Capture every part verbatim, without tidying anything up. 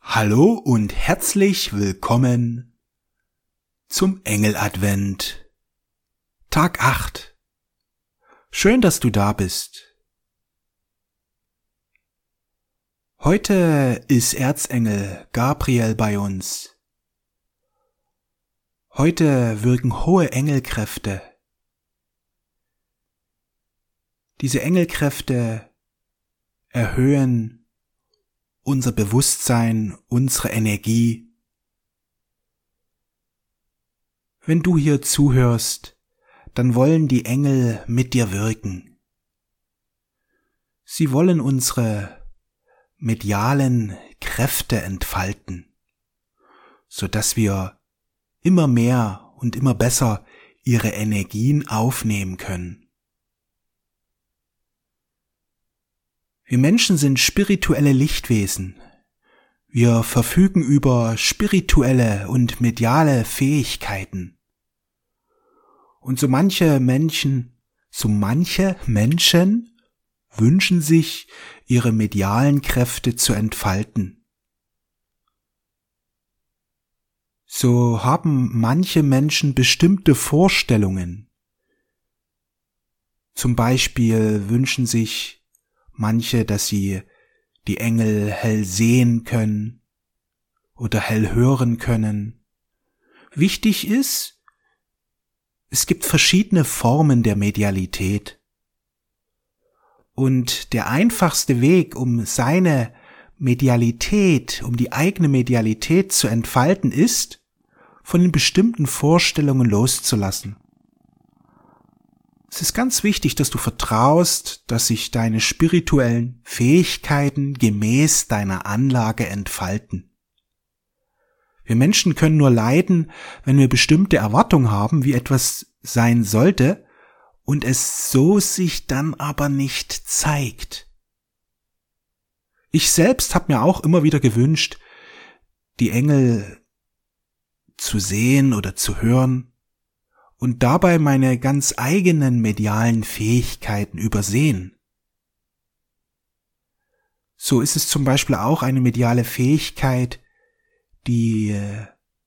Hallo und herzlich willkommen zum Engeladvent, Tag acht. Schön, dass du da bist. Heute ist Erzengel Gabriel bei uns. Heute wirken hohe Engelkräfte. Diese Engelkräfte erhöhen unser Bewusstsein, unsere Energie. Wenn du hier zuhörst, dann wollen die Engel mit dir wirken. Sie wollen unsere medialen Kräfte entfalten, sodass wir immer mehr und immer besser ihre Energien aufnehmen können. Wir Menschen sind spirituelle Lichtwesen. Wir verfügen über spirituelle und mediale Fähigkeiten. Und so manche Menschen, so manche Menschen wünschen sich, ihre medialen Kräfte zu entfalten. So haben manche Menschen bestimmte Vorstellungen. Zum Beispiel wünschen sich manche, dass sie die Engel hell sehen können oder hell hören können. Wichtig ist, es gibt verschiedene Formen der Medialität. Und der einfachste Weg, um seine Medialität, um die eigene Medialität zu entfalten, ist, von den bestimmten Vorstellungen loszulassen. Es ist ganz wichtig, dass du vertraust, dass sich deine spirituellen Fähigkeiten gemäß deiner Anlage entfalten. Wir Menschen können nur leiden, wenn wir bestimmte Erwartungen haben, wie etwas sein sollte, und es so sich dann aber nicht zeigt. Ich selbst habe mir auch immer wieder gewünscht, die Engel zu sehen oder zu hören, und dabei meine ganz eigenen medialen Fähigkeiten übersehen. So ist es zum Beispiel auch eine mediale Fähigkeit, die äh,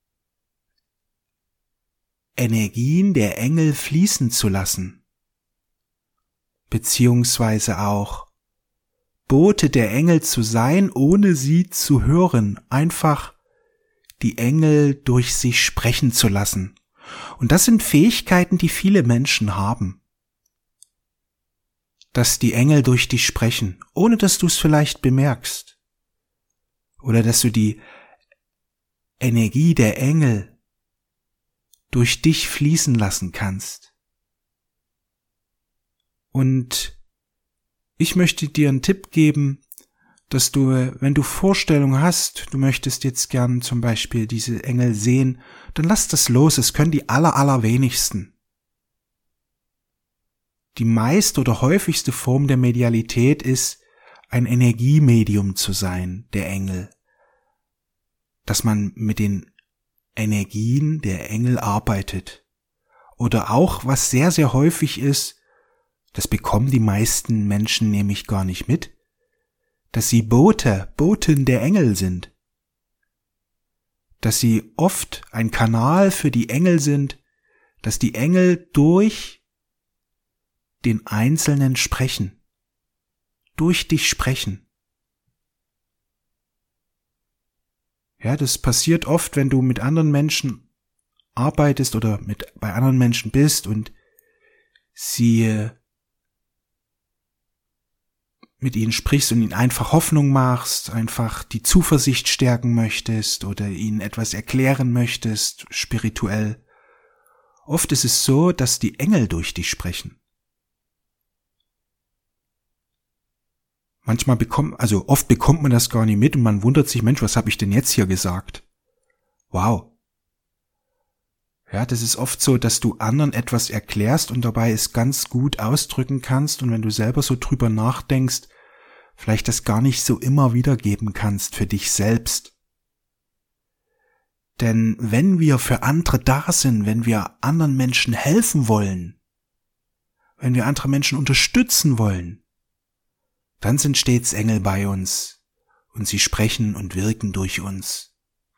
Energien der Engel fließen zu lassen, beziehungsweise auch Bote der Engel zu sein, ohne sie zu hören, einfach die Engel durch sich sprechen zu lassen. Und das sind Fähigkeiten, die viele Menschen haben. Dass die Engel durch dich sprechen, ohne dass du es vielleicht bemerkst. Oder dass du die Energie der Engel durch dich fließen lassen kannst. Und ich möchte dir einen Tipp geben, dass du, wenn du Vorstellungen hast, du möchtest jetzt gern zum Beispiel diese Engel sehen, dann lass das los, es können die aller, allerwenigsten. Die meist oder häufigste Form der Medialität ist, ein Energiemedium zu sein, der Engel. Dass man mit den Energien der Engel arbeitet. Oder auch, was sehr, sehr häufig ist, das bekommen die meisten Menschen nämlich gar nicht mit, dass sie Bote, Boten der Engel sind. Dass sie oft ein Kanal für die Engel sind, dass die Engel durch den Einzelnen sprechen, durch dich sprechen. Ja, das passiert oft, wenn du mit anderen Menschen arbeitest oder mit bei anderen Menschen bist und sie mit ihnen sprichst und ihnen einfach Hoffnung machst, einfach die Zuversicht stärken möchtest oder ihnen etwas erklären möchtest, spirituell. Oft ist es so, dass die Engel durch dich sprechen. Manchmal bekommt, also oft bekommt man das gar nicht mit und man wundert sich, Mensch, was habe ich denn jetzt hier gesagt? Wow. Ja, das ist oft so, dass du anderen etwas erklärst und dabei es ganz gut ausdrücken kannst und wenn du selber so drüber nachdenkst, vielleicht das gar nicht so immer wiedergeben kannst für dich selbst. Denn wenn wir für andere da sind, wenn wir anderen Menschen helfen wollen, wenn wir andere Menschen unterstützen wollen, dann sind stets Engel bei uns und sie sprechen und wirken durch uns.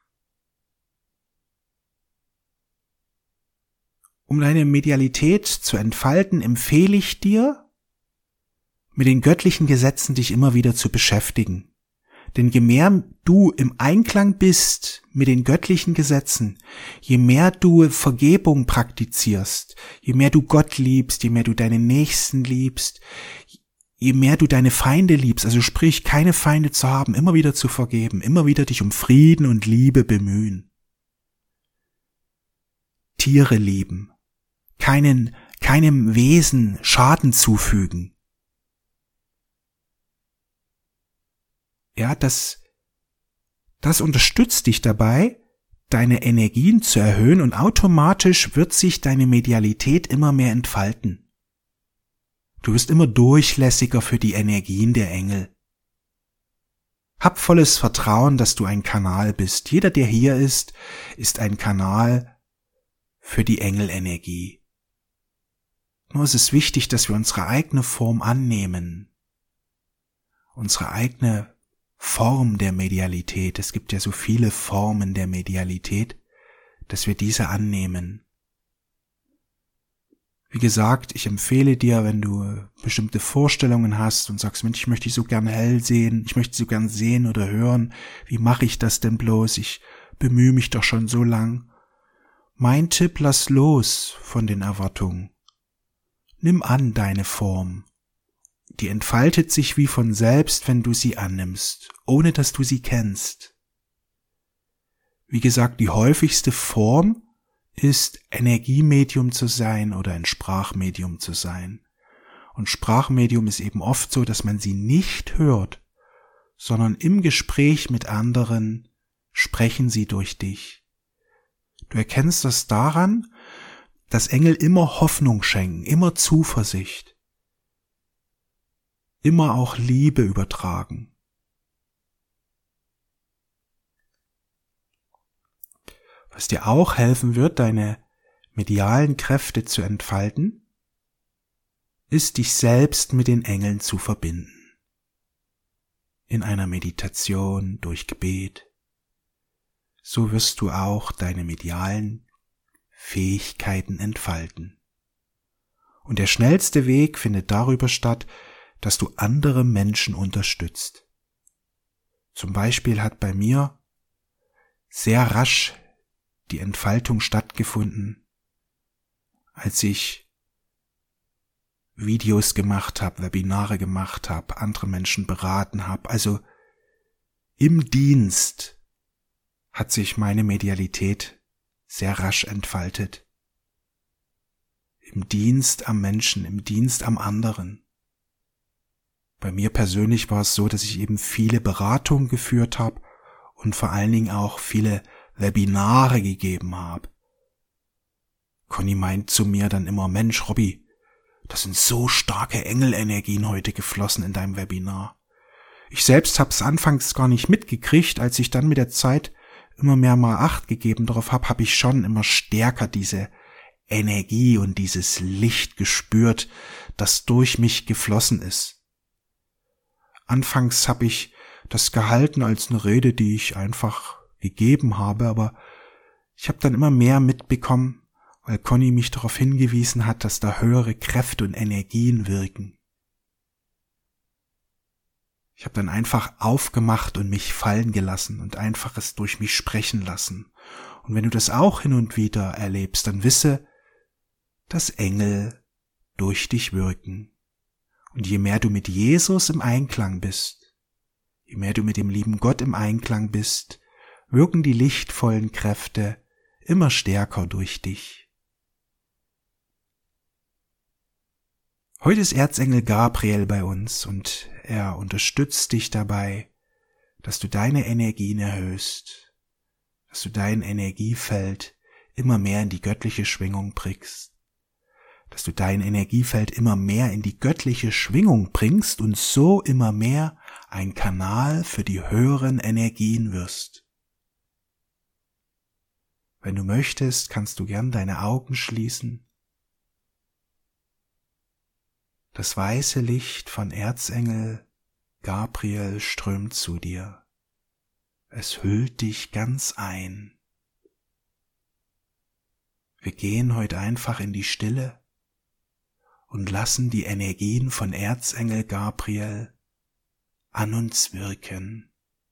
Um deine Medialität zu entfalten, empfehle ich dir, mit den göttlichen Gesetzen dich immer wieder zu beschäftigen. Denn je mehr du im Einklang bist mit den göttlichen Gesetzen, je mehr du Vergebung praktizierst, je mehr du Gott liebst, je mehr du deine Nächsten liebst, je mehr du deine Feinde liebst, also sprich, keine Feinde zu haben, immer wieder zu vergeben, immer wieder dich um Frieden und Liebe bemühen. Tiere lieben, keinen, keinem Wesen Schaden zufügen. Ja, das, das unterstützt dich dabei, deine Energien zu erhöhen und automatisch wird sich deine Medialität immer mehr entfalten. Du wirst immer durchlässiger für die Energien der Engel. Hab volles Vertrauen, dass du ein Kanal bist. Jeder, der hier ist, ist ein Kanal für die Engelenergie. Nur ist es wichtig, dass wir unsere eigene Form annehmen. Unsere eigene Form der Medialität. Es gibt ja so viele Formen der Medialität, dass wir diese annehmen. Wie gesagt, ich empfehle dir, wenn du bestimmte Vorstellungen hast und sagst, Mensch, ich möchte dich so gern hell sehen, ich möchte so gern sehen oder hören, wie mache ich das denn bloß? Ich bemühe mich doch schon so lang. Mein Tipp, lass los von den Erwartungen. Nimm an deine Form. Die entfaltet sich wie von selbst, wenn du sie annimmst, ohne dass du sie kennst. Wie gesagt, die häufigste Form ist, Energiemedium zu sein oder ein Sprachmedium zu sein. Und Sprachmedium ist eben oft so, dass man sie nicht hört, sondern im Gespräch mit anderen sprechen sie durch dich. Du erkennst das daran, dass Engel immer Hoffnung schenken, immer Zuversicht, immer auch Liebe übertragen. Was dir auch helfen wird, deine medialen Kräfte zu entfalten, ist, dich selbst mit den Engeln zu verbinden. In einer Meditation, durch Gebet. So wirst du auch deine medialen Fähigkeiten entfalten. Und der schnellste Weg findet darüber statt, dass du andere Menschen unterstützt. Zum Beispiel hat bei mir sehr rasch die Entfaltung stattgefunden, als ich Videos gemacht habe, Webinare gemacht habe, andere Menschen beraten habe. Also im Dienst hat sich meine Medialität sehr rasch entfaltet. Im Dienst am Menschen, im Dienst am anderen. Bei mir persönlich war es so, dass ich eben viele Beratungen geführt habe und vor allen Dingen auch viele Webinare gegeben habe. Conny meint zu mir dann immer, Mensch, Robby, das sind so starke Engelenergien heute geflossen in deinem Webinar. Ich selbst habe es anfangs gar nicht mitgekriegt, als ich dann mit der Zeit immer mehr mal Acht gegeben darauf habe, habe ich schon immer stärker diese Energie und dieses Licht gespürt, das durch mich geflossen ist. Anfangs habe ich das gehalten als eine Rede, die ich einfach gegeben habe, aber ich habe dann immer mehr mitbekommen, weil Conny mich darauf hingewiesen hat, dass da höhere Kräfte und Energien wirken. Ich habe dann einfach aufgemacht und mich fallen gelassen und einfach es durch mich sprechen lassen. Und wenn du das auch hin und wieder erlebst, dann wisse, dass Engel durch dich wirken. Und je mehr du mit Jesus im Einklang bist, je mehr du mit dem lieben Gott im Einklang bist, wirken die lichtvollen Kräfte immer stärker durch dich. Heute ist Erzengel Gabriel bei uns und er unterstützt dich dabei, dass du deine Energien erhöhst, dass du dein Energiefeld immer mehr in die göttliche Schwingung bringst, dass du dein Energiefeld immer mehr in die göttliche Schwingung bringst und so immer mehr ein Kanal für die höheren Energien wirst. Wenn du möchtest, kannst du gern deine Augen schließen. Das weiße Licht von Erzengel Gabriel strömt zu dir. Es hüllt dich ganz ein. Wir gehen heute einfach in die Stille und lassen die Energien von Erzengel Gabriel an uns wirken.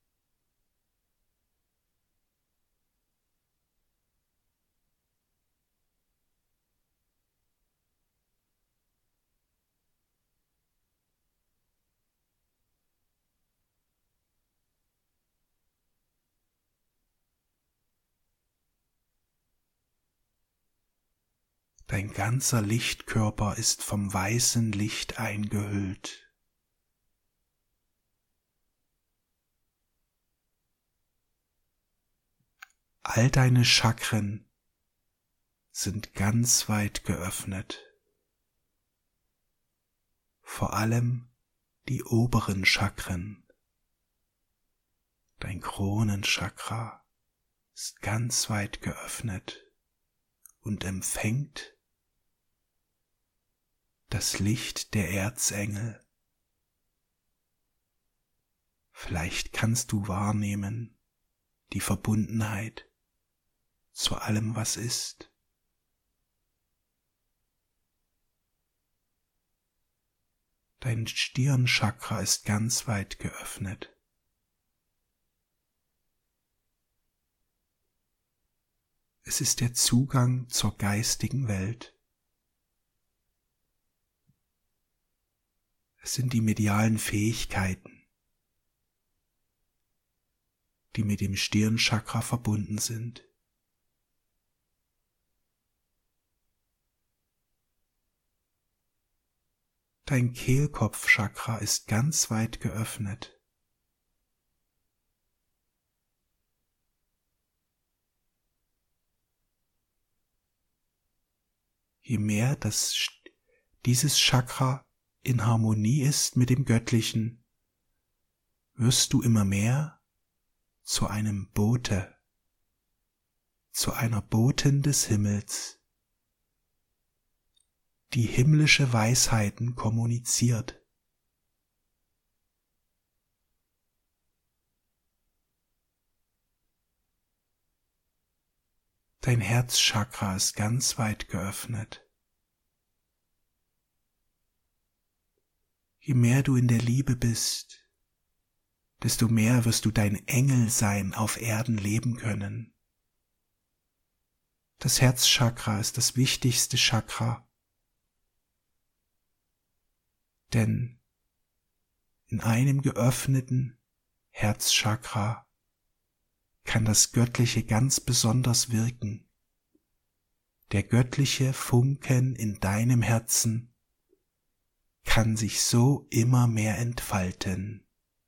Dein ganzer Lichtkörper ist vom weißen Licht eingehüllt. All deine Chakren sind ganz weit geöffnet. Vor allem die oberen Chakren. Dein Kronenchakra ist ganz weit geöffnet und empfängt das Licht der Erzengel. Vielleicht kannst du wahrnehmen die Verbundenheit zu allem, was ist. Dein Stirnchakra ist ganz weit geöffnet. Es ist der Zugang zur geistigen Welt. Es sind die medialen Fähigkeiten, die mit dem Stirnchakra verbunden sind. Dein Kehlkopfchakra ist ganz weit geöffnet. Je mehr das, dieses Chakra in Harmonie ist mit dem Göttlichen, wirst du immer mehr zu einem Bote, zu einer Botin des Himmels, die himmlische Weisheiten kommuniziert. Dein Herzchakra ist ganz weit geöffnet. Je mehr du in der Liebe bist, desto mehr wirst du dein Engelsein auf Erden leben können. Das Herzchakra ist das wichtigste Chakra, denn in einem geöffneten Herzchakra kann das Göttliche ganz besonders wirken. Der göttliche Funken in deinem Herzen kann sich so immer mehr entfalten.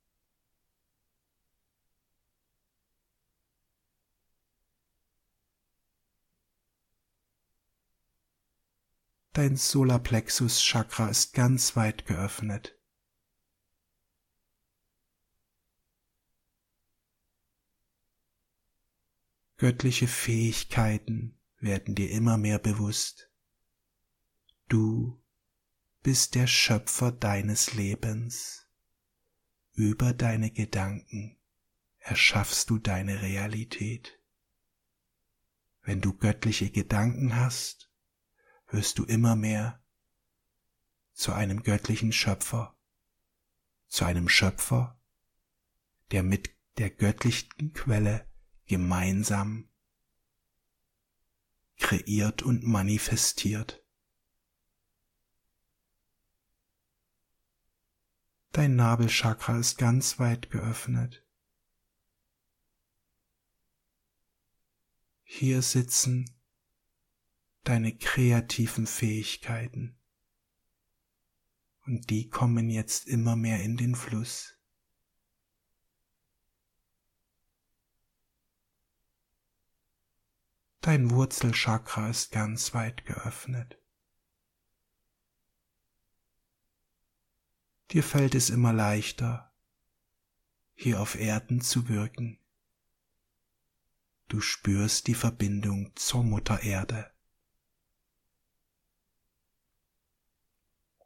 Dein Solarplexus-Chakra ist ganz weit geöffnet. Göttliche Fähigkeiten werden dir immer mehr bewusst. Du bist der Schöpfer deines Lebens. Über deine Gedanken erschaffst du deine Realität. Wenn du göttliche Gedanken hast, wirst du immer mehr zu einem göttlichen Schöpfer, zu einem Schöpfer, der mit der göttlichen Quelle gemeinsam kreiert und manifestiert. Dein Nabelchakra ist ganz weit geöffnet. Hier sitzen deine kreativen Fähigkeiten und die kommen jetzt immer mehr in den Fluss. Dein Wurzelchakra ist ganz weit geöffnet. Dir fällt es immer leichter, hier auf Erden zu wirken. Du spürst die Verbindung zur Mutter Erde.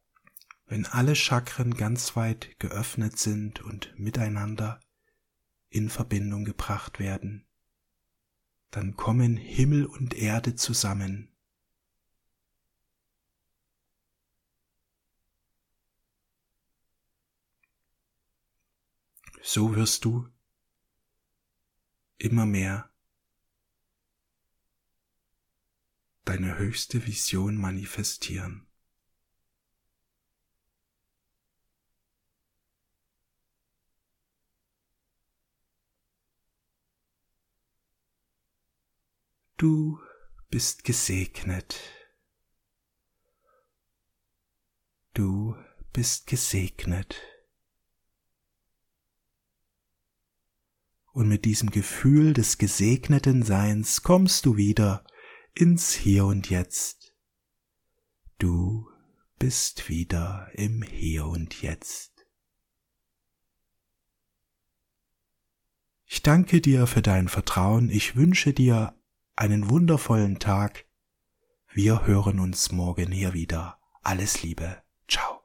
Wenn alle Chakren ganz weit geöffnet sind und miteinander in Verbindung gebracht werden. Dann kommen Himmel und Erde zusammen. So wirst du immer mehr deine höchste Vision manifestieren. Du bist gesegnet. Du bist gesegnet. Und mit diesem Gefühl des gesegneten Seins kommst du wieder ins Hier und Jetzt. Du bist wieder im Hier und Jetzt. Ich danke dir für dein Vertrauen. Ich wünsche dir einen wundervollen Tag. Wir hören uns morgen hier wieder. Alles Liebe. Ciao.